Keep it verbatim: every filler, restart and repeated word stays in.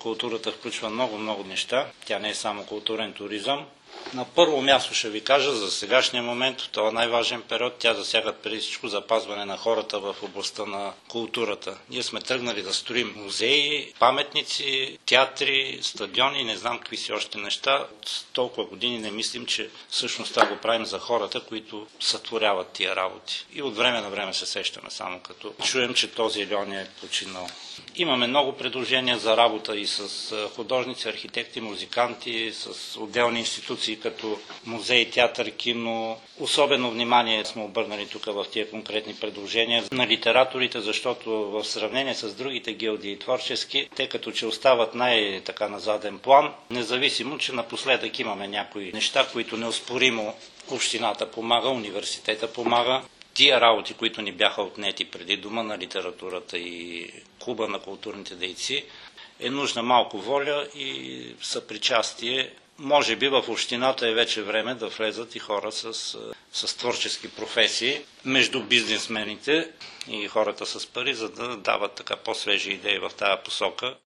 културата включва много-много неща. Тя не е само културен туризъм. На първо място ще ви кажа за сегашния момент, в този най-важен период, тя засяга преди всичко запазване на хората в областта на културата. Ние сме тръгнали да строим музеи, паметници, театри, стадиони, не знам какви си още неща. От толкова години не мислим, че всъщност това го правим за хората, които сътворяват тия работи. И от време на време се сещаме, само като чуем, че този или он е починал. Имаме много предложения за работа и с художници, архитекти, музиканти, с отделни институции като музей, театър, кино. Особено внимание сме обърнали тук в тия конкретни предложения на литераторите, защото в сравнение с другите гилдии творчески, те като че остават най-така на заден план, независимо, че напоследък имаме някои неща, които неоспоримо общината помага, университета помага. Тия работи, които ни бяха отнети преди Дома на литературата и Клуба на културните дейци, е нужна малко воля и съпричастие. Може би в общината е вече време да влезат и хора с, с творчески професии между бизнесмените и хората с пари, за да дават така по-свежи идеи в тази посока.